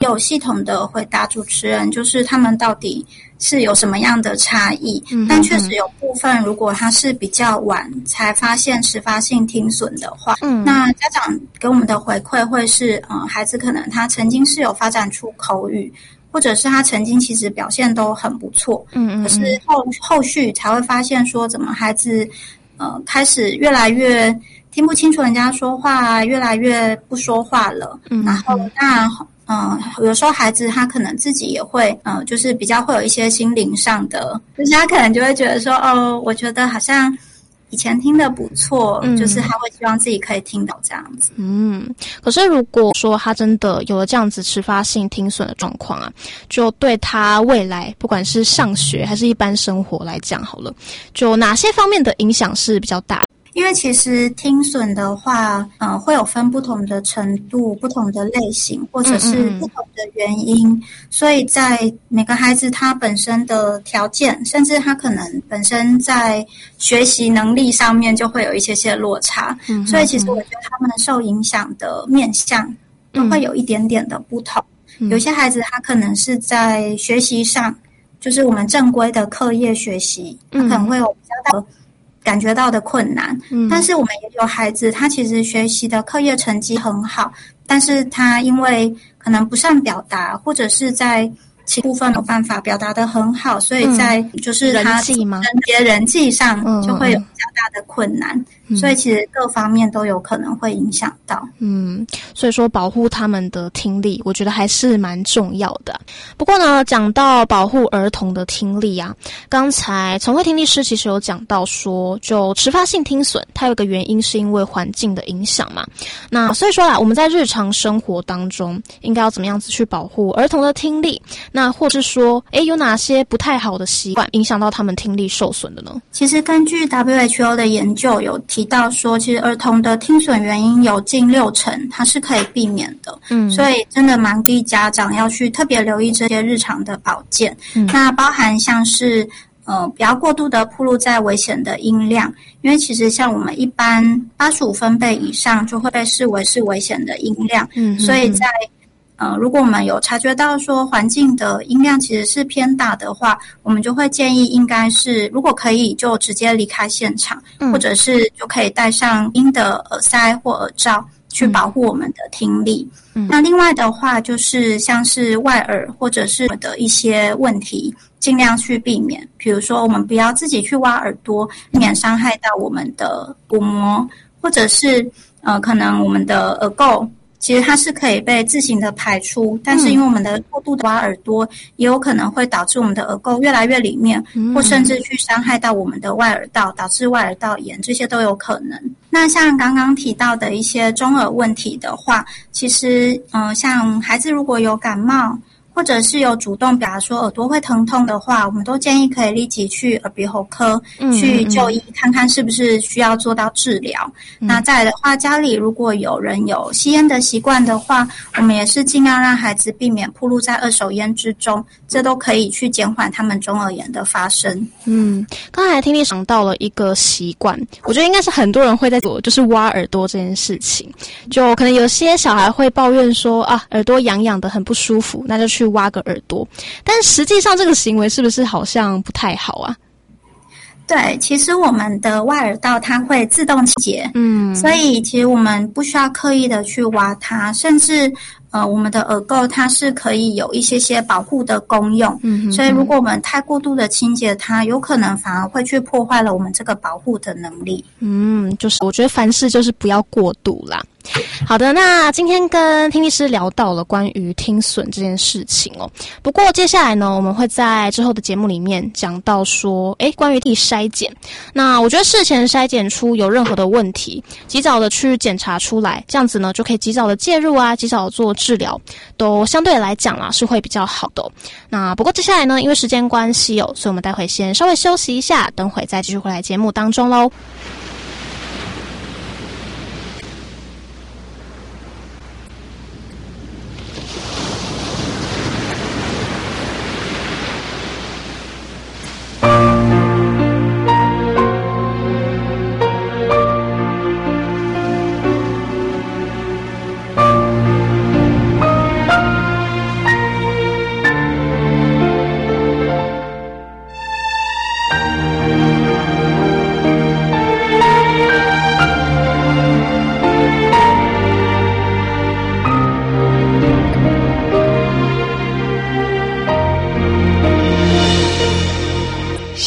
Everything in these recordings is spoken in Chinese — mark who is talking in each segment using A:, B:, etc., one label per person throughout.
A: 有系统的回答主持人，就是他们到底是有什么样的差异。但确实有部分，如果他是比较晚才发现迟发性听损的话，那家长给我们的回馈会是，孩子可能他曾经是有发展出口语，或者是他曾经其实表现都很不错，可是后续才会发现说，怎么孩子开始越来越听不清楚人家说话，越来越不说话了。然后当然有时候孩子他可能自己也会就是比较会有一些心灵上的，就是他可能就会觉得说，我觉得好像以前听得不错，就是他会希望自己可以听到这样子。
B: 可是如果说他真的有了这样子迟发性听损的状况啊，就对他未来不管是上学还是一般生活来讲好了，就哪些方面的影响是比较大的？
A: 因为其实听损的话，会有分不同的程度、不同的类型，或者是不同的原因，所以在每个孩子他本身的条件，甚至他可能本身在学习能力上面就会有一些落差，所以其实我觉得他们受影响的面向都会有一点点的不同。有些孩子他可能是在学习上，就是我们正规的课业学习，他可能会有比较大的感觉到的困难，但是我们也有孩子，他其实学习的课业成绩很好，但是他因为可能不善表达，或者是在其部分有办法表达得很好，所以在就是他人际上就会有比较大的困难，所以其实各方面都有可能会影响到。
B: 所以说保护他们的听力，我觉得还是蛮重要的。不过呢，讲到保护儿童的听力啊，刚才陈慧听力师其实有讲到说，就迟发性听损，它有一个原因是因为环境的影响嘛。那所以说啦，我们在日常生活当中应该要怎么样子去保护儿童的听力？那或是说，有哪些不太好的习惯影响到他们听力受损的呢？
A: 其实根据 WHO 的研究有提到说，其实儿童的听损原因有近60%，它是可以避免的。所以真的蛮鼓励家长要去特别留意这些日常的保健。那包含像是不要过度的暴露在危险的音量，因为其实像我们一般85分贝以上就会被视为是危险的音量。所以在如果我们有察觉到说环境的音量其实是偏大的话，我们就会建议应该是如果可以就直接离开现场，或者是就可以戴上音的耳塞或耳罩去保护我们的听力。那另外的话就是像是外耳或者是的一些问题尽量去避免，比如说我们不要自己去挖耳朵，避免伤害到我们的鼓膜，或者是可能我们的耳垢其实它是可以被自行的排出，但是因为我们的过度的挖耳朵，也有可能会导致我们的耳垢越来越里面，或甚至去伤害到我们的外耳道，导致外耳道炎，这些都有可能。那像刚刚提到的一些中耳问题的话，其实像孩子如果有感冒，或者是有主动表达说耳朵会疼痛的话，我们都建议可以立即去耳鼻喉科去就医，看看是不是需要做到治疗。那再来的话，家里如果有人有吸烟的习惯的话，我们也是尽量让孩子避免暴露在二手烟之中，这都可以去减缓他们中耳炎的发生。
B: 刚才听你想到了一个习惯，我觉得应该是很多人会在做，就是挖耳朵这件事情。就可能有些小孩会抱怨说耳朵痒痒的很不舒服，那就去挖个耳朵，但实际上这个行为是不是好像不太好啊？
A: 对，其实我们的外耳道它会自动清洁，所以其实我们不需要刻意的去挖它，甚至我们的耳垢它是可以有一些保护的功用，所以如果我们太过度的清洁它，有可能反而会去破坏了我们这个保护的能力。
B: 就是我觉得凡事就是不要过度啦。好的，那今天跟听力师聊到了关于听损这件事情哦。不过接下来呢，我们会在之后的节目里面讲到说，关于听力筛检。那我觉得事前筛检出有任何的问题，及早的去检查出来，这样子呢就可以及早的介入啊，及早的做治疗，都相对来讲啦是会比较好的哦。那不过接下来呢，因为时间关系所以我们待会先稍微休息一下，等会再继续回来节目当中咯。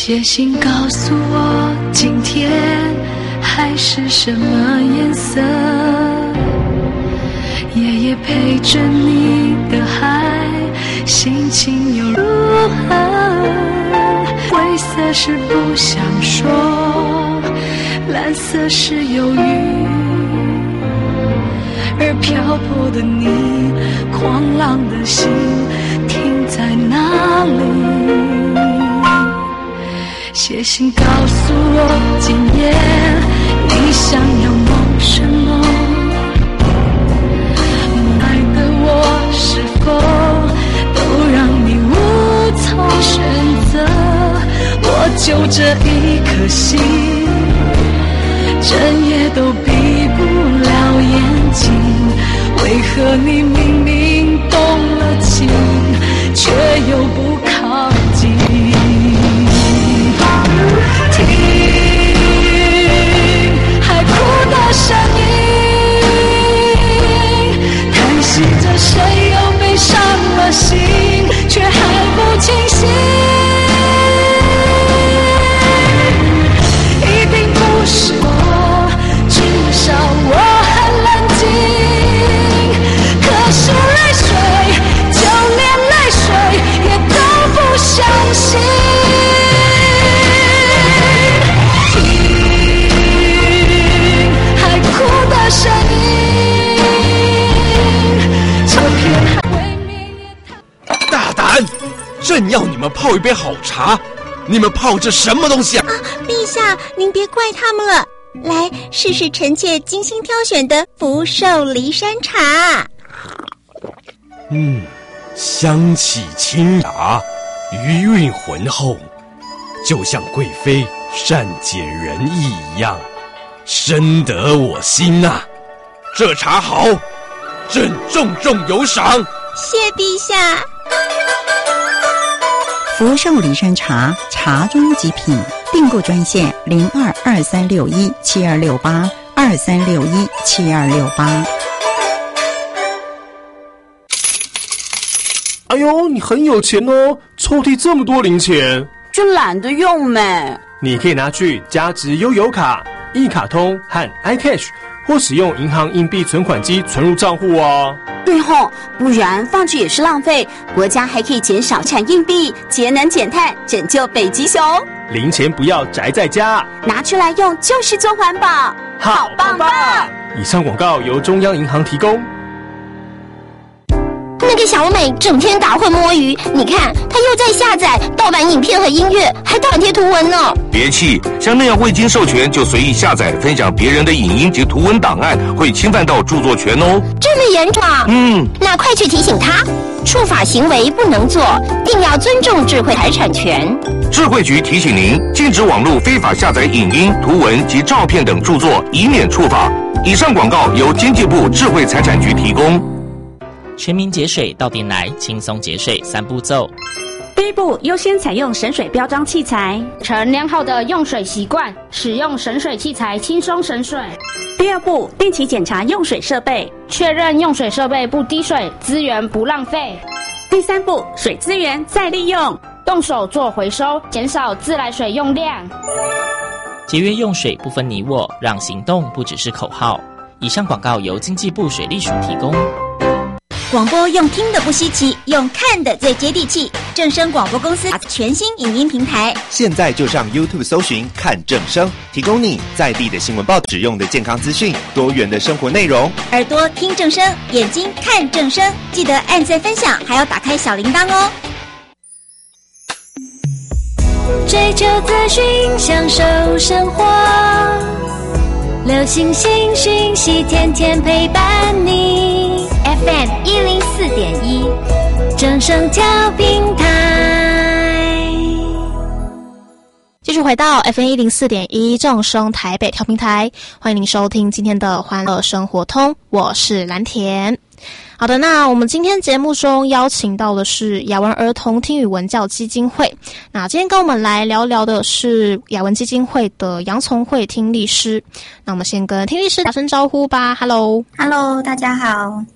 C: 写信告诉我今天海是什么颜色，夜夜陪着你的海心情又如何，灰色是不想说，蓝色是忧郁，而漂泊的你，狂浪的心停在哪里？写信告诉我今夜你想要梦什么，爱的我是否都让你无从选择？我就这一颗心，整夜都闭不了眼睛，为何你明明动了情，却又不靠近？听海哭的声音，叹息着谁又被伤了心，却还不清醒。一定不是我，至少我很冷静，可是泪水，就连泪水也都不相信。听海哭的声音，这片海未免也太……
D: 大胆！朕要你们泡一杯好茶，你们泡这什么东西啊？
E: 陛下，您别怪他们了。来，试试臣妾精心挑选的福寿梨山茶。
D: 香气清雅，余韵浑厚，就像贵妃善解人意一样，深得我心呐。这茶好，朕重有赏。
E: 谢陛下。
F: 福寿梨山茶，茶中极品。订购专线0223617268，23617268。
G: 哎呦，你很有钱哦，抽屉这么多零钱。
H: 就懒得用呗。
G: 你可以拿去加值悠游卡、一卡通和 iCash， 或使用银行硬币存款机存入账户哦。
H: 对吼，不然放置也是浪费。国家还可以减少产硬币，节能减碳，拯救北极熊。
G: 零钱不要宅在家，
H: 拿出来用就是做环保，好棒棒！
G: 以上广告由中央银行提供。
I: 那个小美整天打混摸鱼，你看她又在下载盗版影片和音乐，还倒贴图文呢。
J: 别气，像那样未经授权就随意下载分享别人的影音及图文档案，会侵犯到著作权哦。
I: 这么严重啊？那快去提醒她，触法行为不能做，定要尊重智慧财产权。
J: 智慧局提醒您，禁止网络非法下载影音、图文及照片等著作，以免触法。以上广告由经济部智慧财产局提供。
K: 全民节水到店来，轻松节水3步骤。
L: 第一步，优先采用省水标章器材，
M: 成良好的用水习惯，使用省水器材轻松省水。
L: 第二步，定期检查用水设备，
M: 确认用水设备不滴水，资源不浪费。
L: 第三步，水资源再利用，
M: 动手做回收，减少自来水用量。
K: 节约用水不分你我，让行动不只是口号。以上广告由经济部水利署提供。
E: 广播用听的不稀奇，用看的最接地气。正声广播公司全新影音平台，
N: 现在就上 YouTube 搜寻看正声，提供你在地的新闻报纸用的健康资讯，多元的生活内容。
E: 耳朵听正声，眼睛看正声，记得按赞分享，还要打开小铃铛哦。
C: 追求资讯，享受生活，流行新讯息，天天陪伴你。FM 104.1，正声调频台。
B: 继续回到 FM 104.1正声台北调频台，欢迎您收听今天的欢乐生活通，我是蓝田。好的，那我们今天节目中邀请到的是雅文儿童听语文教基金会。那今天跟我们来聊聊的是雅文基金会的杨从慧听力师。那我们先跟听力师打声招呼吧。Hello，
A: 大家好。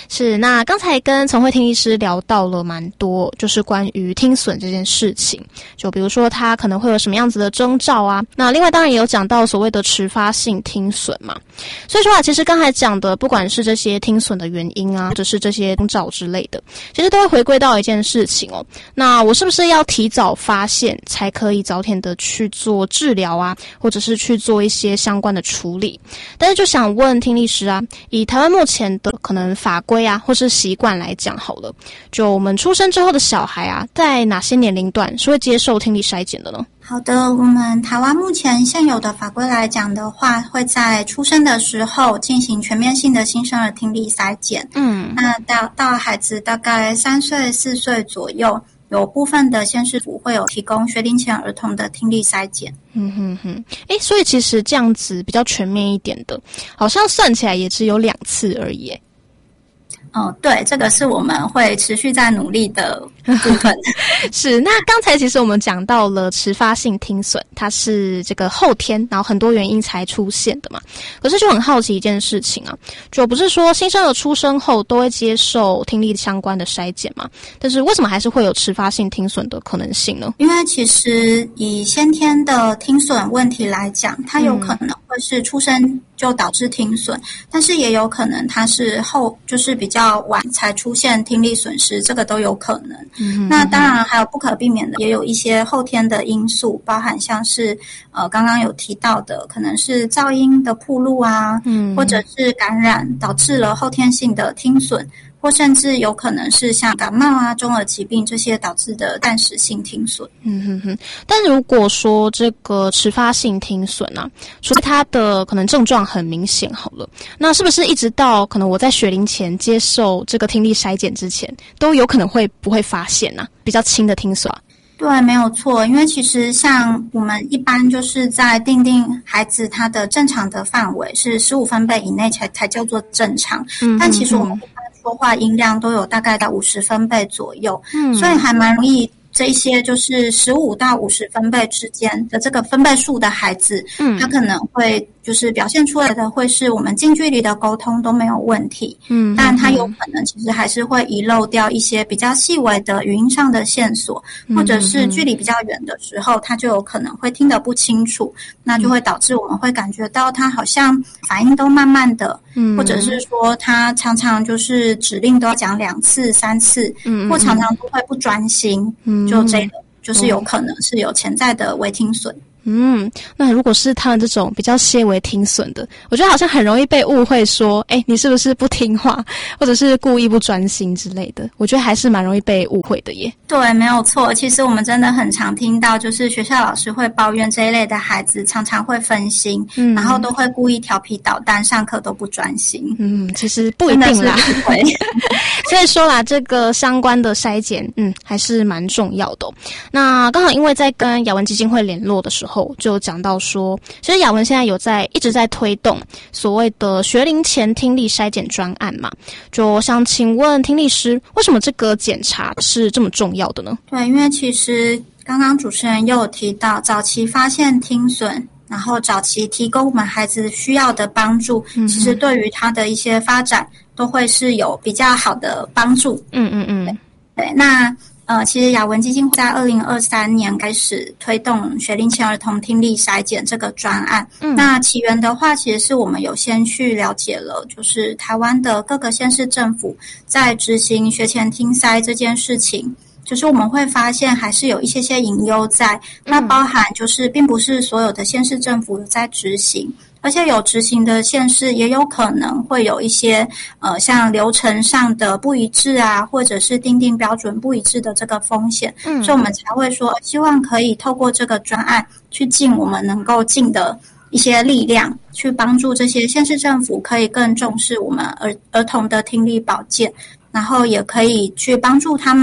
B: 是，那刚才跟从慧听医师聊到了蛮多，就是关于听损这件事情，就比如说他可能会有什么样子的征兆啊，那另外当然也有讲到所谓的迟发性听损嘛，所以说其实刚才讲的不管是这些听损的原因啊，或者是这些征兆之类的，其实都会回归到一件事情哦，那我是不是要提早发现才可以早点的去做治疗啊，或者是去做一些相关的处理。但是就想问听力师啊，以台湾目前的可能法规啊或是习惯来讲好了，就我们出生之后的小孩啊，在哪些年龄段是会接受听力筛检的呢？
A: 好的，我们台湾目前现有的法规来讲的话，会在出生的时候进行全面性的新生儿听力筛检。那到孩子大概3岁4岁左右，有部分的县市府会有提供学龄前儿童的听力筛检。
B: 所以其实这样子比较全面一点的，好像算起来也只有2次而已。
A: 对，这个是我们会持续在努力的部分。
B: 是，那刚才其实我们讲到了迟发性听损，它是这个后天，然后很多原因才出现的嘛。可是就很好奇一件事情啊，就不是说新生儿出生后都会接受听力相关的筛检嘛？但是为什么还是会有迟发性听损的可能性呢？
A: 因为其实以先天的听损问题来讲，它有可能会是出生就导致听损，但是也有可能它是就是比较晚才出现听力损失，这个都有可能。那当然还有不可避免的，也有一些后天的因素，包含像是刚刚有提到的，可能是噪音的暴露啊，或者是感染导致了后天性的听损，或甚至有可能是像感冒啊、中耳疾病这些导致的暂时性听损。
B: 但如果说这个迟发性听损啊，除非它的可能症状很明显好了，那是不是一直到可能我在学龄前接受这个听力筛检之前，都有可能不会发现啊比较轻的听损？
A: 对，没有错，因为其实像我们一般就是在定孩子他的正常的范围是15分贝以内才叫做正常，但其实我们一般说话音量都有大概到50分贝左右，所以还蛮容易这一些就是15到50分贝之间的这个分贝数的孩子，他可能会就是表现出来的会是我们近距离的沟通都没有问题，但他有可能其实还是会遗漏掉一些比较细微的语音上的线索，或者是距离比较远的时候，他就有可能会听得不清楚，那就会导致我们会感觉到他好像反应都慢慢的，或者是说他常常就是指令都要讲2次3次，或常常都会不专心，就这个就是有可能是有潜在的微听损。
B: 那如果是他们这种比较些微听损的，我觉得好像很容易被误会说，你是不是不听话，或者是故意不专心之类的，我觉得还是蛮容易被误会的耶。
A: 对，没有错，其实我们真的很常听到，就是学校老师会抱怨这一类的孩子常常会分心，然后都会故意调皮捣蛋，上课都不专心。
B: 其实不一定啦。所以说啦，这个相关的筛检，还是蛮重要的。那刚好因为在跟雅文基金会联络的时候，就讲到说，其实雅文现在一直在推动所谓的学龄前听力筛检专案嘛，就想请问听力师，为什么这个检查是这么重要的呢？
A: 对，因为其实刚刚主持人又有提到，早期发现听损，然后早期提供我们孩子需要的帮助，其实对于他的一些发展都会是有比较好的帮助。对，那其实雅文基金会在2023年开始推动学龄前儿童听力筛检这个专案。那起源的话，其实是我们有先去了解了，就是台湾的各个县市政府在执行学前听筛这件事情，就是我们会发现还是有一些隐忧在，那包含就是并不是所有的县市政府有在执行，而且有执行的县市也有可能会有一些像流程上的不一致啊，或者是订定标准不一致的这个风险，所以我们才会说希望可以透过这个专案去尽我们能够尽的一些力量，去帮助这些县市政府可以更重视我们儿童的听力保健，然后也可以去帮助他们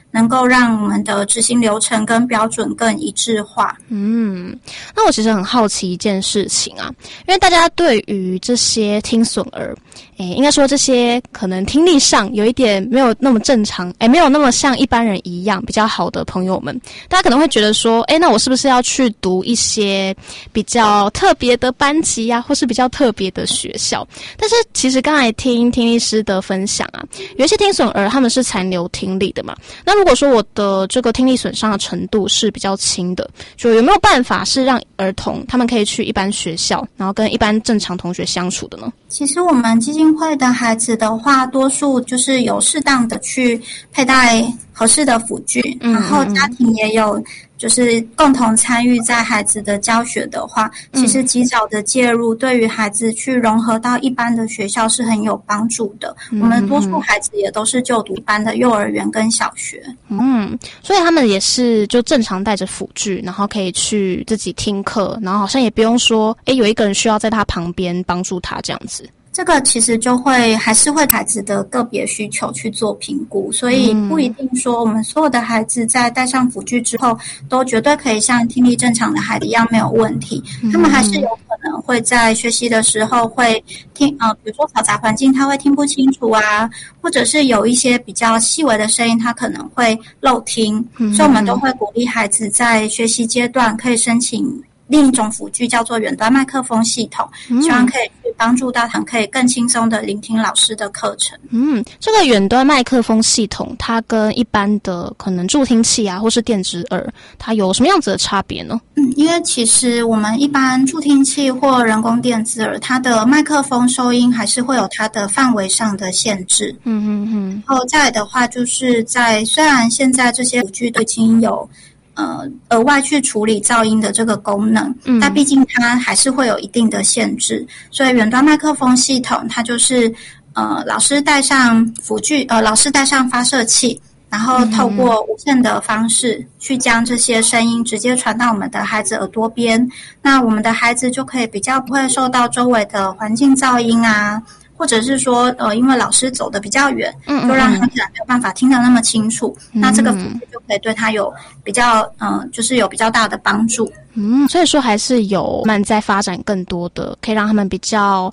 A: 能够让我们的执行流程跟标准更一致化。
B: 那我其实很好奇一件事情啊，因为大家对于这些听损儿，应该说这些可能听力上有一点没有那么正常，没有那么像一般人一样比较好的朋友们，大家可能会觉得说，那我是不是要去读一些比较特别的班级啊，或是比较特别的学校？但是其实刚才听力师的分享啊，有一些听损儿他们是残留听力的嘛，那如果说我的这个听力损伤的程度是比较轻的，就有没有办法是让儿童他们可以去一般学校，然后跟一般正常同学相处的呢？
A: 其实我们基金会的孩子的话，多数就是有适当的去佩戴合适的辅具，然后家庭也有就是共同参与在孩子的教学的话，其实及早的介入对于孩子去融合到一般的学校是很有帮助的。我们多数孩子也都是就读一般的幼儿园跟小学。
B: 所以他们也是就正常带着辅具，然后可以去自己听课，然后好像也不用说有一个人需要在他旁边帮助他这样子。
A: 这个其实就会还是会孩子的个别需求去做评估，所以不一定说我们所有的孩子在戴上辅具之后都绝对可以像听力正常的孩子一样没有问题。他们还是有可能会在学习的时候会听比如说嘈杂环境他会听不清楚啊，或者是有一些比较细微的声音他可能会漏听，所以我们都会鼓励孩子在学习阶段可以申请另一种辅具叫做远端麦克风系统，希望可以去帮助到他们可以更轻松的聆听老师的课程。
B: 这个远端麦克风系统它跟一般的可能助听器啊或是电子耳它有什么样子的差别呢？
A: 因为其实我们一般助听器或人工电子耳它的麦克风收音还是会有它的范围上的限制。然后再来的话就是虽然现在这些辅具都已经有额外去处理噪音的这个功能，但毕竟它还是会有一定的限制，所以远端麦克风系统它就是老师带上辅具，老师带上发射器，然后透过无线的方式去将这些声音直接传到我们的孩子耳朵边，那我们的孩子就可以比较不会受到周围的环境噪音啊，或者是说因为老师走得比较远，就让他可能没有办法听得那么清楚，那这个辅具就可以对他有比较就是有比较大的帮助。
B: 所以说还是有慢在发展更多的可以让他们比较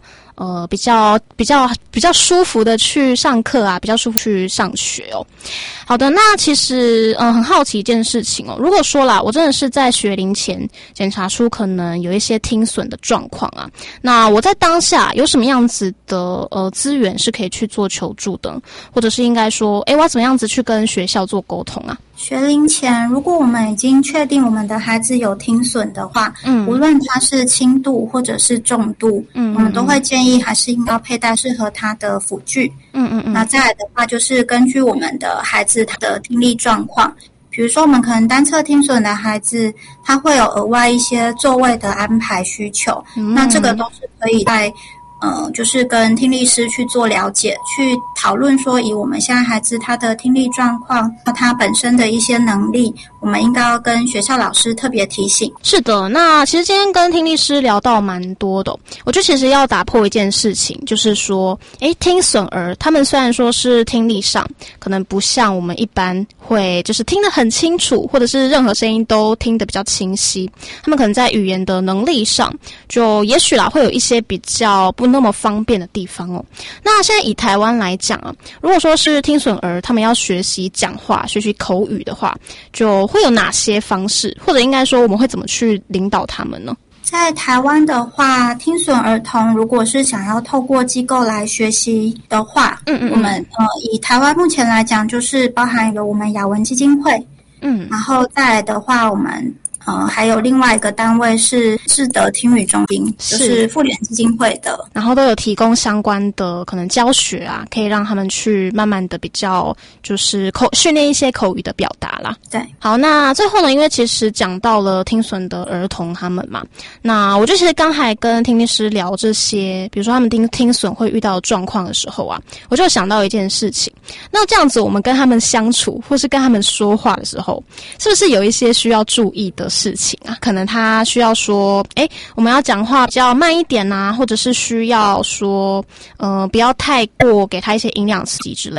B: 舒服的去上课啊，比较舒服去上学哦。好的，那其实很好奇一件事情哦，如果说啦，我真的是在学龄前检查出可能有一些听损的状况啊，那我在当下有什么样子的资源是可以去做求助的，或者是应该说我要怎么样子去跟学校做沟通啊？
A: 学龄前，如果我们已经确定我们的孩子有听损的话，无论他是轻度或者是重度，我们都会建议还是应该佩戴适合他的辅具。那再来的话，就是根据我们的孩子他的听力状况，比如说我们可能单侧听损的孩子，他会有额外一些座位的安排需求，那这个都是可以在就是跟听力师去做了解，去讨论说以我们现在孩子他的听力状况，他本身的一些能力，我们应该要跟学校老师特别提醒。
B: 是的，那其实今天跟听力师聊到蛮多的，我觉得其实要打破一件事情，就是说听损儿他们虽然说是听力上可能不像我们一般会就是听得很清楚，或者是任何声音都听得比较清晰，他们可能在语言的能力上就也许啦会有一些比较不那么方便的地方哦。那现在以台湾来讲啊，如果说是听损儿他们要学习讲话学习口语的话，就会有哪些方式，或者应该说我们会怎么去领导他们呢？
A: 在台湾的话，听损儿童如果是想要透过机构来学习的话，我们以台湾目前来讲，就是包含有我们雅文基金会，然后再来的话，我们还有另外一个单位是智德听语中心，就是妇联基金会的，
B: 然后都有提供相关的可能教学啊，可以让他们去慢慢的比较就是训练一些口语的表达啦。
A: 对，
B: 好，那最后呢，因为其实讲到了听损的儿童他们嘛，那我就其实刚才跟听力师聊这些，比如说他们听损会遇到的状况的时候啊，我就想到一件事情，那这样子我们跟他们相处或是跟他们说话的时候，是不是有一些需要注意的事情啊？可能他需要说我们要讲话比较慢一点啊，或者是需要说不要太过给他一些营养刺激之类的。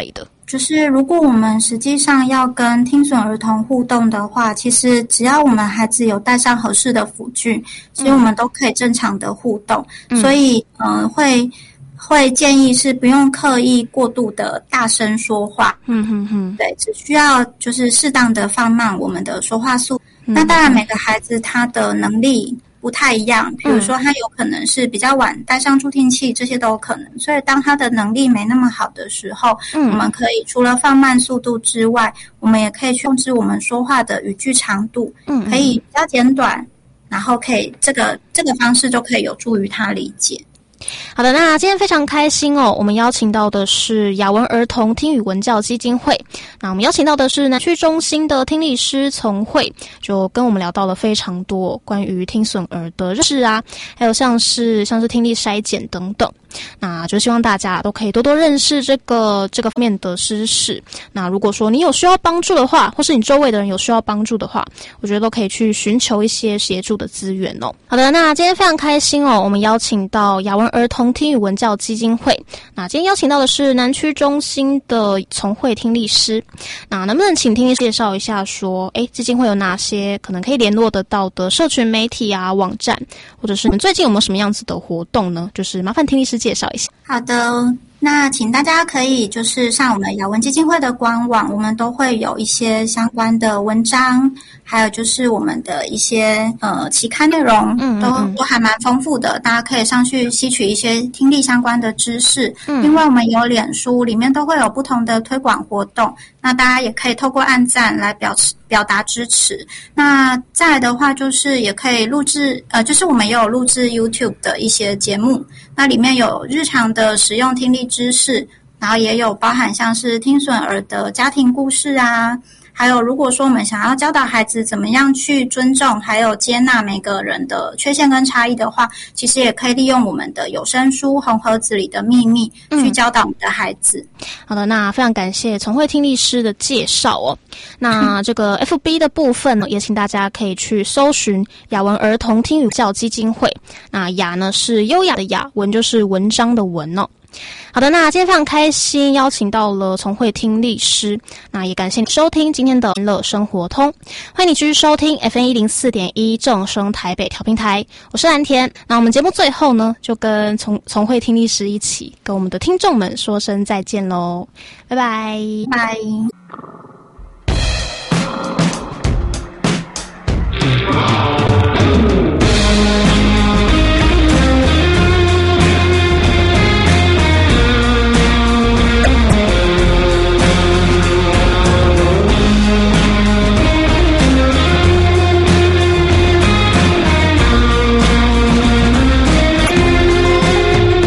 A: 就是如果我们实际上要跟听损儿童互动的话，其实只要我们孩子有带上合适的辅具，其实我们都可以正常的互动。所以会建议是不用刻意过度的大声说话。对，只需要就是适当的放慢我们的说话速度。那当然每个孩子他的能力不太一样，比如说他有可能是比较晚戴上助听器，这些都有可能。所以当他的能力没那么好的时候，我们可以除了放慢速度之外，我们也可以去控制我们说话的语句长度，可以比较简短，然后可以这个方式就可以有助于他理解。
B: 好的，那今天非常开心哦，我们邀请到的是雅文儿童听语文教基金会，那我们邀请到的是南区中心的听力师从慧，就跟我们聊到了非常多关于听损儿的认识啊，还有像是听力筛检等等。那就希望大家都可以多多认识这个方面的知识。那如果说你有需要帮助的话，或是你周围的人有需要帮助的话，我觉得都可以去寻求一些协助的资源哦。好的，那今天非常开心哦，我们邀请到雅文儿童听语文教基金会。那今天邀请到的是南区中心的从慧听力师。那能不能请听力介绍一下说，基金会有哪些可能可以联络得到的社群媒体啊、网站，或者是你们最近有没有什么样子的活动呢？就是麻烦听力师介绍一下。
A: 好的，那请大家可以就是上我们雅文基金会的官网，我们都会有一些相关的文章，还有就是我们的一些期刊内容，都还蛮丰富的，大家可以上去吸取一些听力相关的知识。另外我们有脸书，里面都会有不同的推广活动，那大家也可以透过按赞来表达支持。那再来的话就是也可以录制就是我们也有录制 YouTube 的一些节目，那里面有日常的使用听力知识，然后也有包含像是听损儿的家庭故事啊，还有如果说我们想要教导孩子怎么样去尊重还有接纳每个人的缺陷跟差异的话，其实也可以利用我们的有声书《红盒子里的秘密》去教导我们的孩子。
B: 好的，那非常感谢从慧听力师的介绍哦。那这个 FB 的部分呢，也请大家可以去搜寻雅文儿童听语教基金会。那雅呢是优雅的雅，文就是文章的文哦。好的，那今天非常开心邀请到了从慧听力师，那也感谢你收听今天的乐生活通，欢迎你继续收听 FM104.1 正声台北调频台，我是蓝田。那我们节目最后呢，就跟从慧听力师一起跟我们的听众们说声再见咯，拜拜
A: 拜。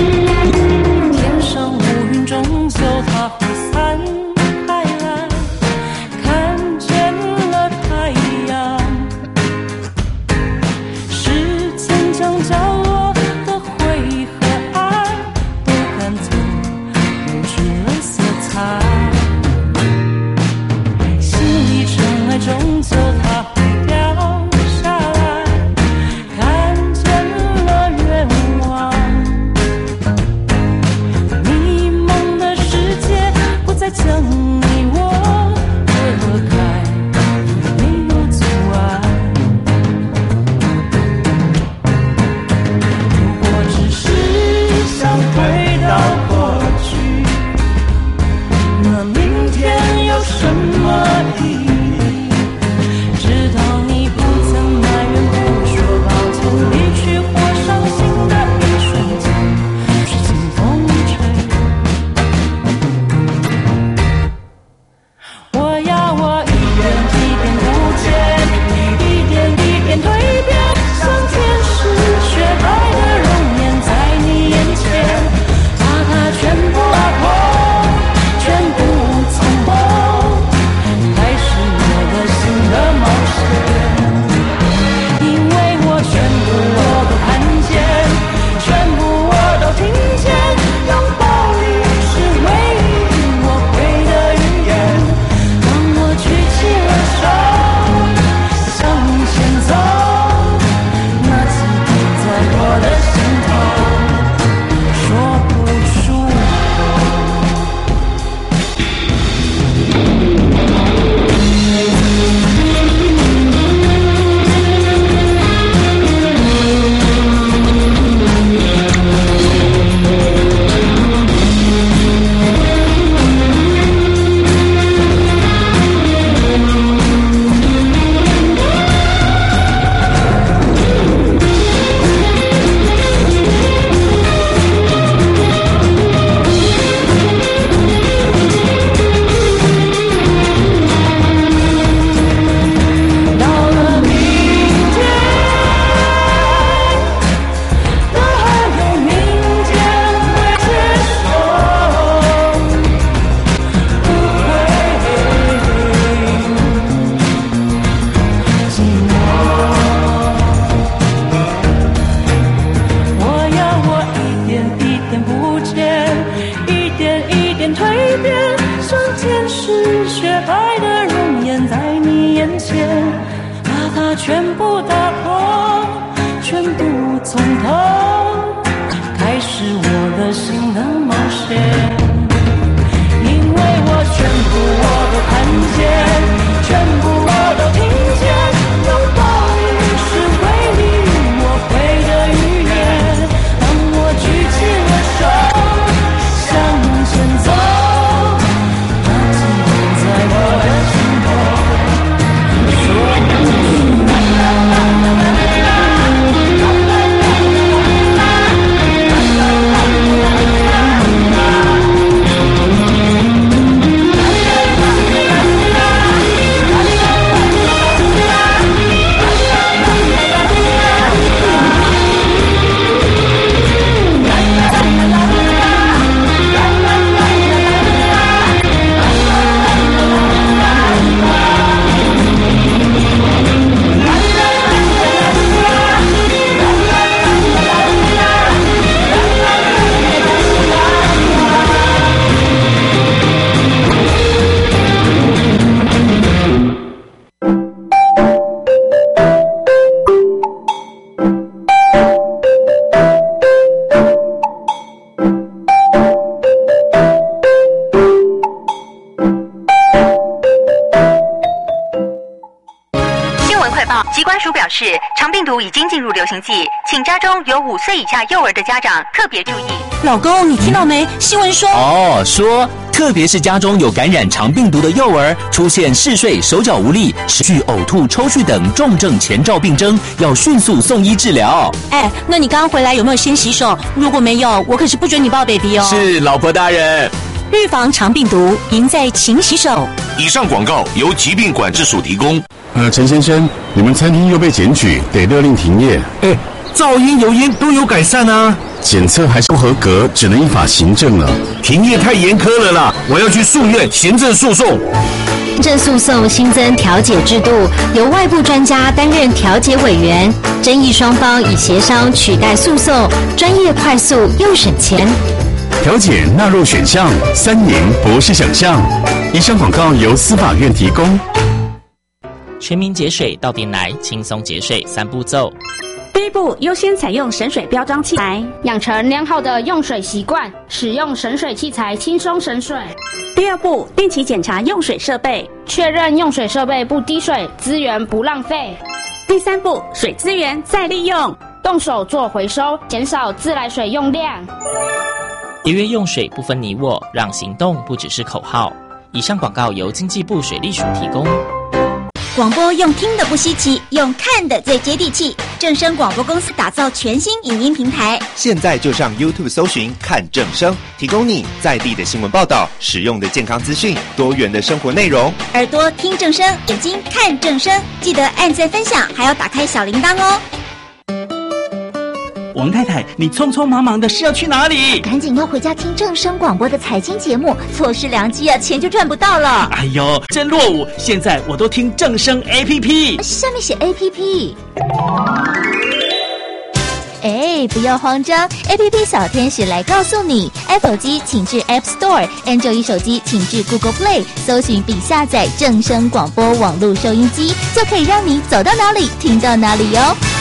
C: 天上乌云中，走踏火散开来， 全部打破，全部从头开始我的新的冒险。因为我全部我都看见，全部我都听见，拥抱你是唯一我会的语言，当我举起了手向前走，那激动在我的心头。
O: 疾管署表示，肠病毒已经进入流行季，请家中有5岁以下幼儿的家长特别注意。
P: 老公，你听到没？新闻说
Q: 说特别是家中有感染肠病毒的幼儿，出现嗜睡、手脚无力、持续呕吐、抽搐等重症前兆病征，要迅速送医治疗。
P: 那你刚刚回来有没有先洗手？如果没有，我可是不准你抱 baby 哦。
Q: 是，老婆大人。
P: 预防肠病毒，赢在勤洗手。
J: 以上广告由疾病管制署提供。
R: 陈先生，你们餐厅又被检举，得勒令停业。
J: 噪音、油烟都有改善啊。
R: 检测还是不合格，只能依法行政了。
J: 停业太严苛了啦，我要去诉愿行政诉讼。
S: 行政诉讼新增调解制度，由外部专家担任调解委员，争议双方以协商取代诉讼，专业、快速又省钱。
R: 调解纳入选项，3年不是想象。以上广告由司法院提供。
K: 全民节水到店来，轻松节水3步骤。
L: 第一步，优先采用省水标章器材，
M: 养成良好的用水习惯，使用省水器材轻松省水。
L: 第二步，定期检查用水设备，
M: 确认用水设备不滴水，资源不浪费。
L: 第三步，水资源再利用，
M: 动手做回收，减少自来水用量。
K: 节约用水不分你我，让行动不只是口号。以上广告由经济部水利署提供。
E: 广播用听的不稀奇，用看的最接地气。正声广播公司打造全新影音平台，
N: 现在就上 YouTube 搜寻看正声，提供你在地的新闻报道、实用的健康资讯、多元的生活内容。
E: 耳朵听正声，眼睛看正声，记得按赞分享，还要打开小铃铛哦。
T: 王太太，你匆匆忙忙的是要去哪里？
E: 赶紧要回家听正声广播的财经节目，错失良机啊，钱就赚不到了。
T: 哎呦，真落伍！现在我都听正声 APP，
E: 上面写 APP。不要慌张 ，APP 小天使来告诉你 ，Apple 机请至 App Store，Android 手机请至 Google Play， 搜寻并下载正声广播网络收音机，就可以让你走到哪里听到哪里哟。